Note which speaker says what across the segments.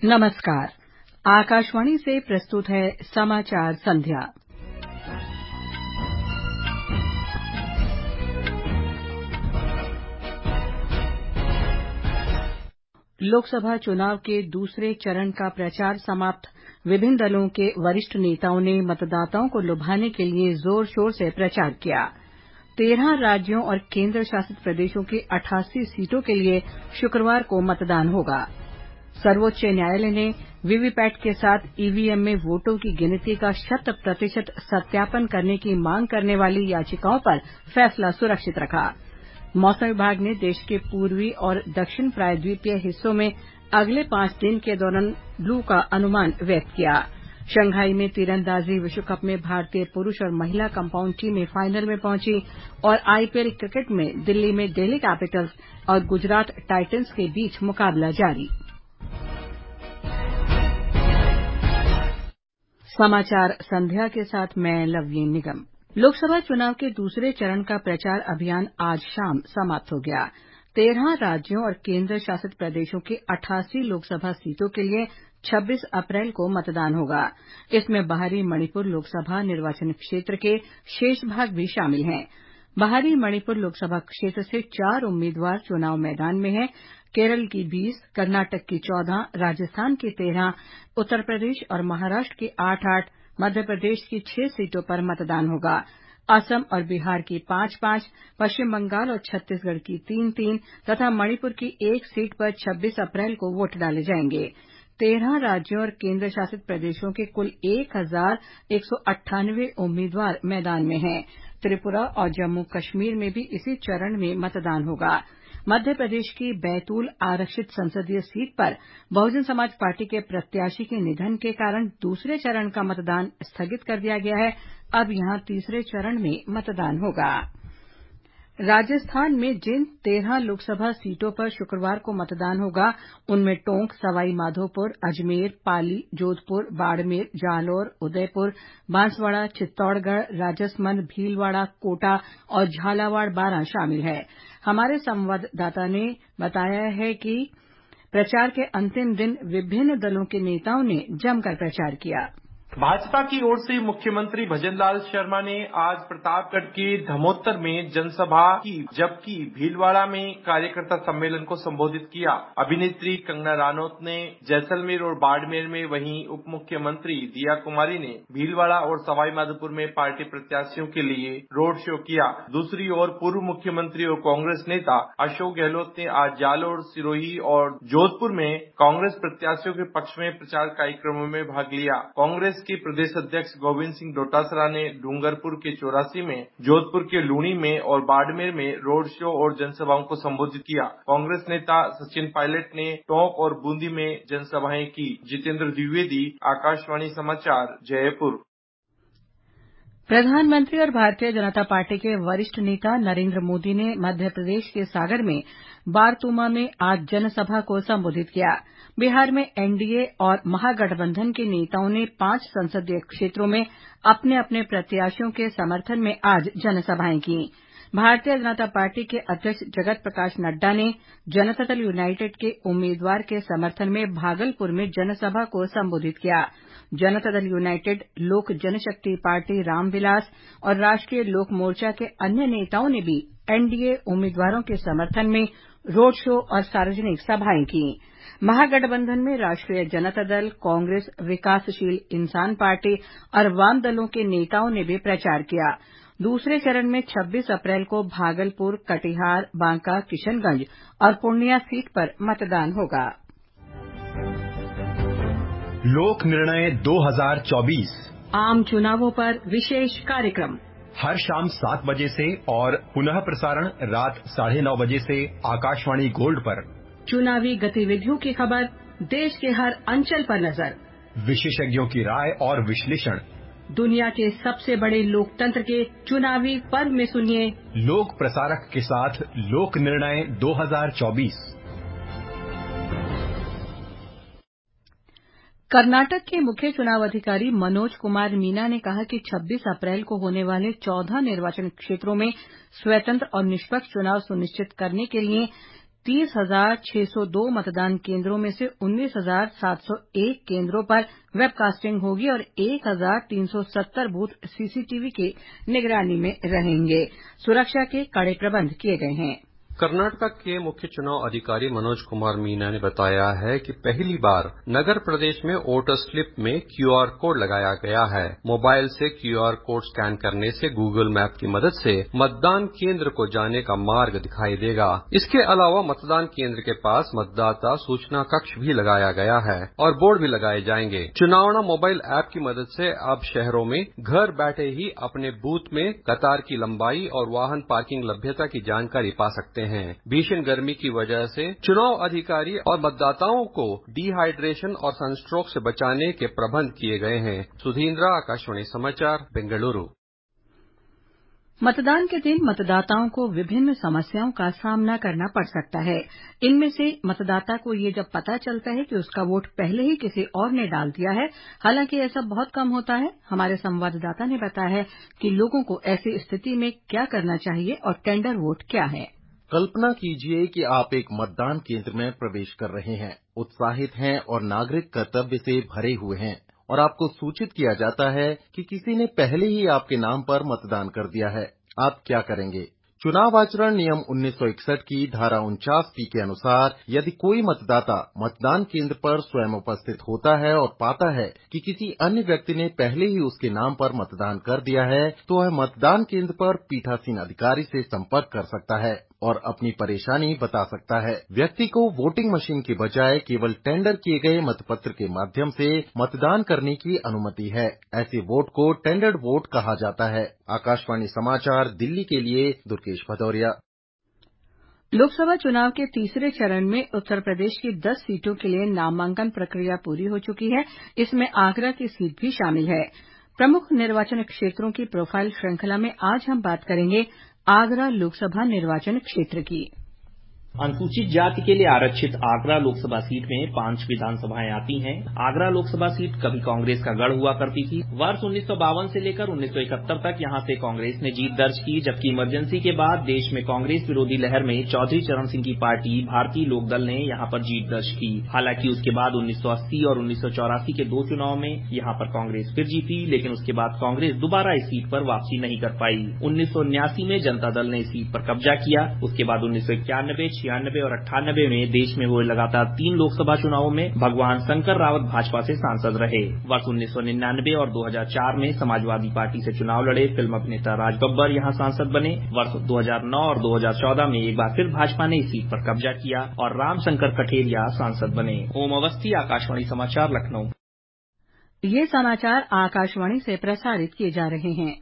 Speaker 1: नमस्कार। आकाशवाणी से प्रस्तुत है समाचार संध्या। लोकसभा चुनाव के दूसरे चरण का प्रचार समाप्त। विभिन्न दलों के वरिष्ठ नेताओं ने मतदाताओं को लुभाने के लिए जोर शोर से प्रचार किया। 13 राज्यों और केंद्र शासित प्रदेशों की 88 सीटों के लिए शुक्रवार को मतदान होगा। सर्वोच्च न्यायालय ने वीवीपैट के साथ ईवीएम में वोटों की गिनती का 100% सत्यापन करने की मांग करने वाली याचिकाओं पर फैसला सुरक्षित रखा। मौसम विभाग ने देश के पूर्वी और दक्षिण प्रायद्वीपीय हिस्सों में अगले 5 दिन के दौरान लू का अनुमान व्यक्त किया। शंघाई में तीरंदाजी विश्व कप में भारतीय पुरुष और महिला कंपाउंड टीमें फाइनल में पहुंची और आईपीएल क्रिकेट में दिल्ली में दिल्ली कैपिटल्स और गुजरात टाइटंस के बीच मुकाबला जारी। समाचार संध्या के साथ मैं लवलीन निगम। लोकसभा चुनाव के दूसरे चरण का प्रचार अभियान आज शाम समाप्त हो गया। 13 राज्यों और केंद्र शासित प्रदेशों की 88 लोकसभा सीटों के लिए 26 अप्रैल को मतदान होगा। इसमें बाहरी मणिपुर लोकसभा निर्वाचन क्षेत्र के शेष भाग भी शामिल हैं। बाहरी मणिपुर लोकसभा क्षेत्र से 4 उम्मीदवार चुनाव मैदान में हैं। केरल की 20, कर्नाटक की 14, राजस्थान की 13, उत्तर प्रदेश और महाराष्ट्र की 8-8, मध्य प्रदेश की 6 सीटों पर मतदान होगा। असम और बिहार की 5-5, पश्चिम बंगाल और छत्तीसगढ़ की 3-3 तथा मणिपुर की 1 सीट पर 26 अप्रैल को वोट डाले जाएंगे। 13 राज्यों और केंद्र शासित प्रदेशों के कुल 1198 उम्मीदवार मैदान में हैं। त्रिपुरा और जम्मू कश्मीर में भी इसी चरण में मतदान होगा। मध्य प्रदेश की बैतूल आरक्षित संसदीय सीट पर बहुजन समाज पार्टी के प्रत्याशी के निधन के कारण दूसरे चरण का मतदान स्थगित कर दिया गया है। अब यहां तीसरे चरण में मतदान होगा। राजस्थान में जिन 13 लोकसभा सीटों पर शुक्रवार को मतदान होगा, उनमें टोंक, सवाई माधोपुर, अजमेर, पाली, जोधपुर, बाड़मेर, जालौर, उदयपुर, बांसवाड़ा, चित्तौड़गढ़, राजसमंद, भीलवाड़ा, कोटा और झालावाड़ बारां शामिल है। हमारे संवाददाता ने बताया है कि प्रचार के अंतिम दिन विभिन्न दलों के नेताओं ने जमकर प्रचार किया।
Speaker 2: भाजपा की ओर से मुख्यमंत्री भजनलाल शर्मा ने आज प्रतापगढ़ के धमोत्तर में जनसभा की, जबकि भीलवाड़ा में कार्यकर्ता सम्मेलन को संबोधित किया। अभिनेत्री कंगना रनौत ने जैसलमेर और बाड़मेर में, वहीं उप मुख्यमंत्री दिया कुमारी ने भीलवाड़ा और सवाईमाधोपुर में पार्टी प्रत्याशियों के लिए रोड शो किया। दूसरी ओर पूर्व मुख्यमंत्री और कांग्रेस नेता अशोक गहलोत ने आज जालौर, सिरोही और जोधपुर में कांग्रेस प्रत्याशियों के पक्ष में प्रचार कार्यक्रमों में भाग लिया। कांग्रेस के प्रदेश अध्यक्ष गोविंद सिंह डोटासरा ने डूंगरपुर के 84 में, जोधपुर के लूणी में और बाड़मेर में रोड शो और जनसभाओं को संबोधित किया। कांग्रेस नेता सचिन पायलट ने टोंक और बूंदी में जनसभाएं की। जितेंद्र द्विवेदी, आकाशवाणी समाचार, जयपुर।
Speaker 1: प्रधानमंत्री और भारतीय जनता पार्टी के वरिष्ठ नेता नरेंद्र मोदी ने मध्य प्रदेश के सागर में बारतूमा में आज जनसभा को संबोधित किया। बिहार में एनडीए और महागठबंधन के नेताओं ने 5 संसदीय क्षेत्रों में अपने अपने प्रत्याशियों के समर्थन में आज जनसभाएं की। भारतीय जनता पार्टी के अध्यक्ष जगत प्रकाश नड्डा ने जनता दल यूनाइटेड के उम्मीदवार के समर्थन में भागलपुर में जनसभा को संबोधित किया। जनता दल यूनाइटेड, लोक जनशक्ति पार्टी रामविलास और राष्ट्रीय लोक मोर्चा के अन्य नेताओं ने भी एनडीए उम्मीदवारों के समर्थन में रोड शो और सार्वजनिक सभाएं की। महागठबंधन में राष्ट्रीय जनता दल, कांग्रेस, विकासशील इंसान पार्टी और वाम दलों के नेताओं ने भी प्रचार किया। दूसरे चरण में 26 अप्रैल को भागलपुर, कटिहार, बांका, किशनगंज और पूर्णिया सीट पर मतदान होगा।
Speaker 3: लोक निर्णय 2024
Speaker 1: आम चुनावों पर विशेष कार्यक्रम
Speaker 3: हर शाम 7 बजे से और पुनः प्रसारण रात 9:30 बजे से आकाशवाणी गोल्ड पर।
Speaker 1: चुनावी गतिविधियों की खबर, देश के हर अंचल पर नजर,
Speaker 3: विशेषज्ञों की राय और विश्लेषण।
Speaker 1: दुनिया के सबसे बड़े लोकतंत्र के चुनावी पर्व में सुनिए
Speaker 3: लोक प्रसारक के साथ लोक निर्णय 2024।
Speaker 1: कर्नाटक के मुख्य चुनाव अधिकारी मनोज कुमार मीना ने कहा कि 26 अप्रैल को होने वाले 14 निर्वाचन क्षेत्रों में स्वतंत्र और निष्पक्ष चुनाव सुनिश्चित करने के लिए 30,602 मतदान केंद्रों में से 19,701 केंद्रों पर वेबकास्टिंग होगी और 1,370 बूथ सीसीटीवी की निगरानी में रहेंगे। सुरक्षा के कड़े प्रबंध किए गए हैं।
Speaker 4: कर्नाटक के मुख्य चुनाव अधिकारी मनोज कुमार मीना ने बताया है कि पहली बार नगर प्रदेश में वोटर स्लिप में क्यूआर कोड लगाया गया है। मोबाइल से क्यूआर कोड स्कैन करने से गूगल मैप की मदद से मतदान केंद्र को जाने का मार्ग दिखाई देगा। इसके अलावा मतदान केंद्र के पास मतदाता सूचना कक्ष भी लगाया गया है और बोर्ड भी लगाए जाएंगे। चुनावणा मोबाइल ऐप की मदद से अब शहरों में घर बैठे ही अपने बूथ में कतार की लंबाई और वाहन पार्किंग लभ्यता की जानकारी पा सकते हैं। भीषण गर्मी की वजह से चुनाव अधिकारी और मतदाताओं को डिहाइड्रेशन और सनस्ट्रोक से बचाने के प्रबंध किए गए हैं। सुधींद्रा, आकाशवाणी समाचार, बेंगलुरु।
Speaker 1: मतदान के दिन मतदाताओं को विभिन्न समस्याओं का सामना करना पड़ सकता है। इनमें से मतदाता को ये जब पता चलता है कि उसका वोट पहले ही किसी और ने डाल दिया है, हालांकि ऐसा बहुत कम होता है। हमारे संवाददाता ने बताया है कि लोगों को ऐसी स्थिति में क्या करना चाहिए और टेंडर वोट क्या है।
Speaker 5: कल्पना कीजिए कि आप एक मतदान केंद्र में प्रवेश कर रहे हैं, उत्साहित हैं और नागरिक कर्तव्य से भरे हुए हैं और आपको सूचित किया जाता है कि किसी ने पहले ही आपके नाम पर मतदान कर दिया है। आप क्या करेंगे? चुनाव आचरण नियम 1961 की धारा 49 के अनुसार यदि कोई मतदाता मतदान केंद्र पर स्वयं उपस्थित होता है और पाता है कि किसी अन्य व्यक्ति ने पहले ही उसके नाम पर मतदान कर दिया है, तो वह मतदान केंद्र पर पीठासीन अधिकारी से संपर्क कर सकता है और अपनी परेशानी बता सकता है। व्यक्ति को वोटिंग मशीन के बजाय केवल टेंडर किए गए मतपत्र के माध्यम से मतदान करने की अनुमति है। ऐसे वोट को टेंडर्ड वोट कहा जाता है। आकाशवाणी समाचार, दिल्ली के लिए दुर्गेश भदौरिया।
Speaker 1: लोकसभा चुनाव के तीसरे चरण में उत्तर प्रदेश की 10 सीटों के लिए नामांकन प्रक्रिया पूरी हो चुकी है। इसमें आगरा की सीट भी शामिल है। प्रमुख निर्वाचन क्षेत्रों की प्रोफाइल श्रृंखला में आज हम बात करेंगे आगरा लोकसभा निर्वाचन क्षेत्र की।
Speaker 6: अनुसूचित जाति के लिए आरक्षित आगरा लोकसभा सीट में 5 विधानसभाएं आती हैं। आगरा लोकसभा सीट कभी कांग्रेस का गढ़ हुआ करती थी। वर्ष 1952 से लेकर 1971 तक यहां से कांग्रेस ने जीत दर्ज की, जबकि इमरजेंसी के बाद देश में कांग्रेस विरोधी लहर में चौधरी चरण सिंह की पार्टी भारतीय लोकदल ने यहां पर जीत दर्ज की। हालांकि उसके बाद 1980 और 1984 के 2 चुनाव में यहां पर कांग्रेस फिर जीती, लेकिन उसके बाद कांग्रेस दोबारा इस सीट पर वापसी नहीं कर पाई। 1979 में जनता दल ने इस सीट पर कब्जा किया। उसके बाद 1991, 96 और 98 में देश में हुए लगातार 3 लोकसभा चुनावों में भगवान शंकर रावत भाजपा से सांसद रहे। वर्ष 1999 और 2004 में समाजवादी पार्टी से चुनाव लड़े फिल्म अभिनेता राज बब्बर यहां सांसद बने। वर्ष 2009 और 2014 में एक बार फिर भाजपा ने इस सीट पर कब्जा किया और रामशंकर कठेरिया सांसद बने। ओम अवस्थी, आकाशवाणी समाचार, लखनऊ।
Speaker 1: ये समाचार आकाशवाणी से प्रसारित किए जा रहे हैं।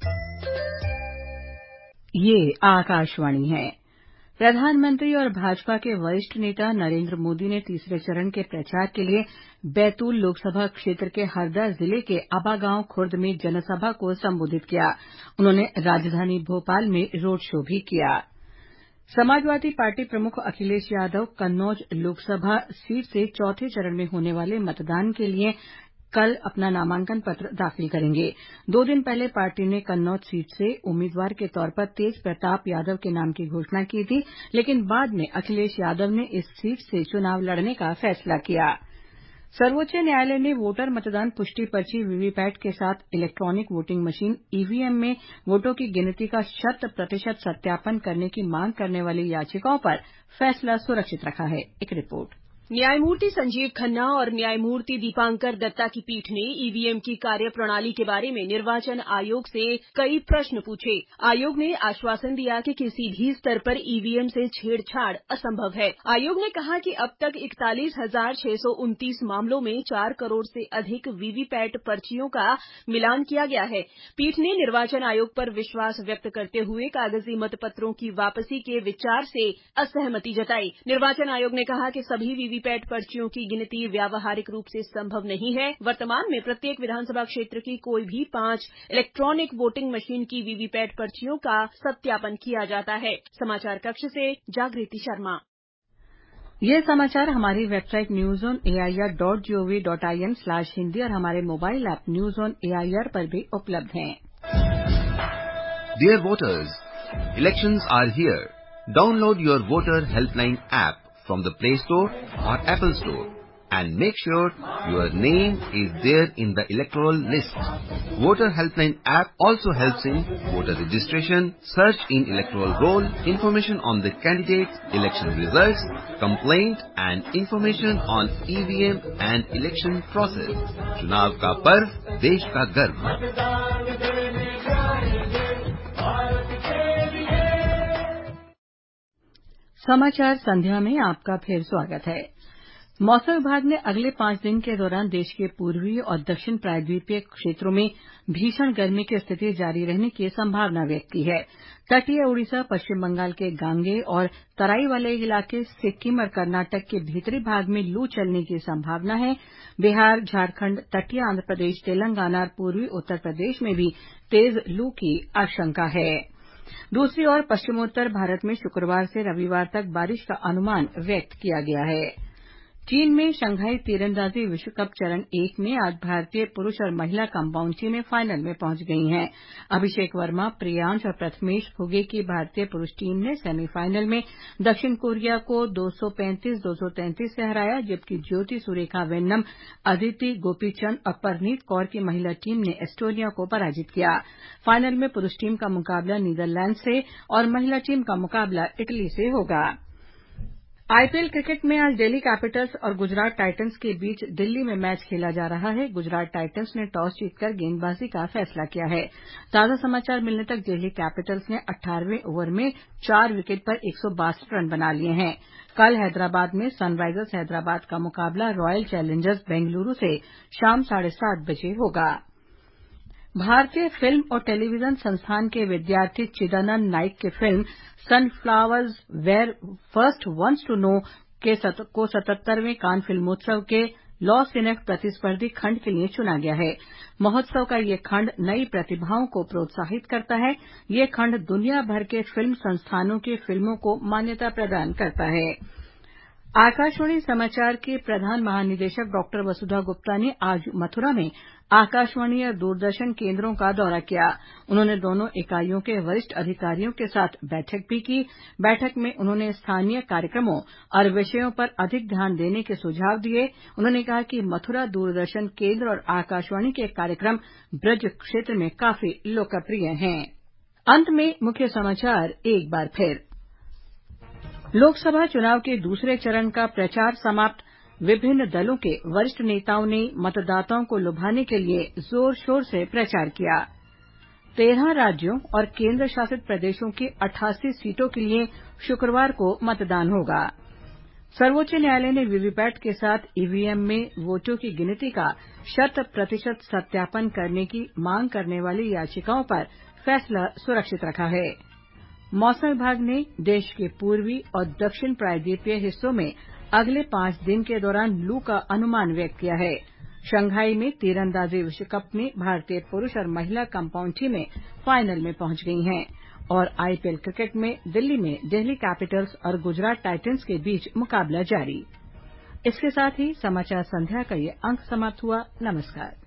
Speaker 1: ये आकाशवाणी है। प्रधानमंत्री और भाजपा के वरिष्ठ नेता नरेंद्र मोदी ने तीसरे चरण के प्रचार के लिए बैतूल लोकसभा क्षेत्र के हरदा जिले के अबा गांव खुर्द में जनसभा को संबोधित किया। उन्होंने राजधानी भोपाल में रोड शो भी किया। समाजवादी पार्टी प्रमुख अखिलेश यादव कन्नौज लोकसभा सीट से चौथे चरण में होने वाले मतदान के लिए कल अपना नामांकन पत्र दाखिल करेंगे। 2 दिन पहले पार्टी ने कन्नौज सीट से उम्मीदवार के तौर पर तेज प्रताप यादव के नाम की घोषणा की थी, लेकिन बाद में अखिलेश यादव ने इस सीट से चुनाव लड़ने का फैसला किया। सर्वोच्च न्यायालय ने वोटर मतदान पुष्टि पर्ची वीवीपैट के साथ इलेक्ट्रॉनिक वोटिंग मशीन ईवीएम में वोटों की गिनती का 100% सत्यापन करने की मांग करने वाली याचिकाओं पर फैसला सुरक्षित रखा है। एक रिपोर्ट।
Speaker 7: न्यायमूर्ति संजीव खन्ना और न्यायमूर्ति दीपांकर दत्ता की पीठ ने ईवीएम की कार्यप्रणाली के बारे में निर्वाचन आयोग से कई प्रश्न पूछे। आयोग ने आश्वासन दिया कि किसी भी स्तर पर ईवीएम से छेड़छाड़ असंभव है। आयोग ने कहा कि अब तक 41,629 मामलों में 4 करोड़ से अधिक वीवीपैट पर्चियों का मिलान किया गया है। पीठ ने निर्वाचन आयोग पर विश्वास व्यक्त करते हुए कागजी मतपत्रों की वापसी के विचार से असहमति जताई। निर्वाचन आयोग ने कहा कि सभी वीवीपैट पर्चियों की गिनती व्यावहारिक रूप से संभव नहीं है। वर्तमान में प्रत्येक विधानसभा क्षेत्र की कोई भी 5 इलेक्ट्रॉनिक वोटिंग मशीन की वीवीपैट पर्चियों का सत्यापन किया जाता है। समाचार कक्ष से जागृति शर्मा।
Speaker 1: ये समाचार हमारी वेबसाइट newsonair.gov.in/hindi और हमारे mobile app news on AIR पर भी उपलब्ध हैं।
Speaker 8: Dear voters, elections are here. Download your Voter Helpline app from the Play Store or Apple Store and make sure your name is there in the electoral list. Voter Helpline app also helps in voter registration, search in electoral roll, information on the candidates, election results, complaint and information on EVM and election process. चुनाव का पर्व, देश का गर्व।
Speaker 1: समाचार संध्या में आपका फिर स्वागत है। मौसम विभाग ने अगले 5 दिन के दौरान देश के पूर्वी और दक्षिण प्रायद्वीपीय क्षेत्रों में भीषण गर्मी की स्थिति जारी रहने की संभावना व्यक्त की है। तटीय ओडिशा, पश्चिम बंगाल के गांगे और तराई वाले इलाके, सिक्किम और कर्नाटक के भीतरी भाग में लू चलने की संभावना है। बिहार, झारखंड, तटीय आंध्र प्रदेश, तेलंगाना और पूर्वी उत्तर प्रदेश में भी तेज लू की आशंका है। दूसरी ओर पश्चिमोत्तर भारत में शुक्रवार से रविवार तक बारिश का अनुमान व्यक्त किया गया है। चीन में शंघाई तीरंदाजी विश्व कप चरण 1 में आज भारतीय पुरुष और महिला कंपाउंड टीमें फाइनल में पहुंच गई हैं। अभिषेक वर्मा, प्रियांश और प्रथमेश फुगे की भारतीय पुरुष टीम ने सेमीफाइनल में दक्षिण कोरिया को 235-233 से हराया, जबकि ज्योति सुरेखा वेन्नम, अदिति गोपीचंद और परनीत कौर की महिला टीम ने एस्टोनिया को पराजित किया। फाइनल में पुरुष टीम का मुकाबला नीदरलैंड से और महिला टीम का मुकाबला इटली से होगा। आईपीएल क्रिकेट में आज दिल्ली कैपिटल्स और गुजरात टाइटंस के बीच दिल्ली में मैच खेला जा रहा है। गुजरात टाइटंस ने टॉस जीतकर गेंदबाजी का फैसला किया है। ताजा समाचार मिलने तक दिल्ली कैपिटल्स ने 18वें ओवर में 4 विकेट पर 162 रन बना लिए हैं। कल हैदराबाद में सनराइजर्स हैदराबाद का मुकाबला रॉयल चैलेंजर्स बेंगलुरू से शाम 7:30 बजे होगा। भारतीय फिल्म और टेलीविजन संस्थान के विद्यार्थी चिदानंद नाइक की film sunflowers were first ones to know को 77वें कान फिल्मोत्सव के लॉस एंजेलिस प्रतिस्पर्धी खंड के लिए चुना गया है। महोत्सव का ये खंड नई प्रतिभाओं को प्रोत्साहित करता है। ये खंड दुनिया भर के फिल्म संस्थानों की फिल्मों को मान्यता प्रदान करता है। आकाशवाणी समाचार के प्रधान महानिदेशक डॉ वसुधा गुप्ता ने आज मथुरा में आकाशवाणी और दूरदर्शन केन्द्रों का दौरा किया। उन्होंने दोनों इकाइयों के वरिष्ठ अधिकारियों के साथ बैठक भी की। बैठक में उन्होंने स्थानीय कार्यक्रमों और विषयों पर अधिक ध्यान देने के सुझाव दिए। उन्होंने कहा कि मथुरा दूरदर्शन केन्द्र और आकाशवाणी के कार्यक्रम ब्रज क्षेत्र में काफी लोकप्रिय हैं। अंत में मुख्य समाचार एक बार फिर। लोकसभा चुनाव के दूसरे चरण का प्रचार समाप्त। विभिन्न दलों के वरिष्ठ नेताओं ने मतदाताओं को लुभाने के लिए जोर शोर से प्रचार किया। 13 राज्यों और केंद्र शासित प्रदेशों की 88 सीटों के लिए शुक्रवार को मतदान होगा। सर्वोच्च न्यायालय ने वीवीपैट के साथ ईवीएम में वोटों की गिनती का 100% सत्यापन करने की मांग करने वाली याचिकाओं पर फैसला सुरक्षित रखा है। मौसम विभाग ने देश के पूर्वी और दक्षिण प्रायद्वीपीय हिस्सों में अगले 5 दिन के दौरान लू का अनुमान व्यक्त किया है। शंघाई में तीरंदाजी विश्व कप में भारतीय पुरुष और महिला कंपाउंड टीमें फाइनल में पहुंच गई हैं। और आईपीएल क्रिकेट में दिल्ली में दिल्ली कैपिटल्स और गुजरात टाइटंस के बीच मुकाबला जारी। इसके साथ ही समाचार संध्या का ये अंक समाप्त हुआ। नमस्कार।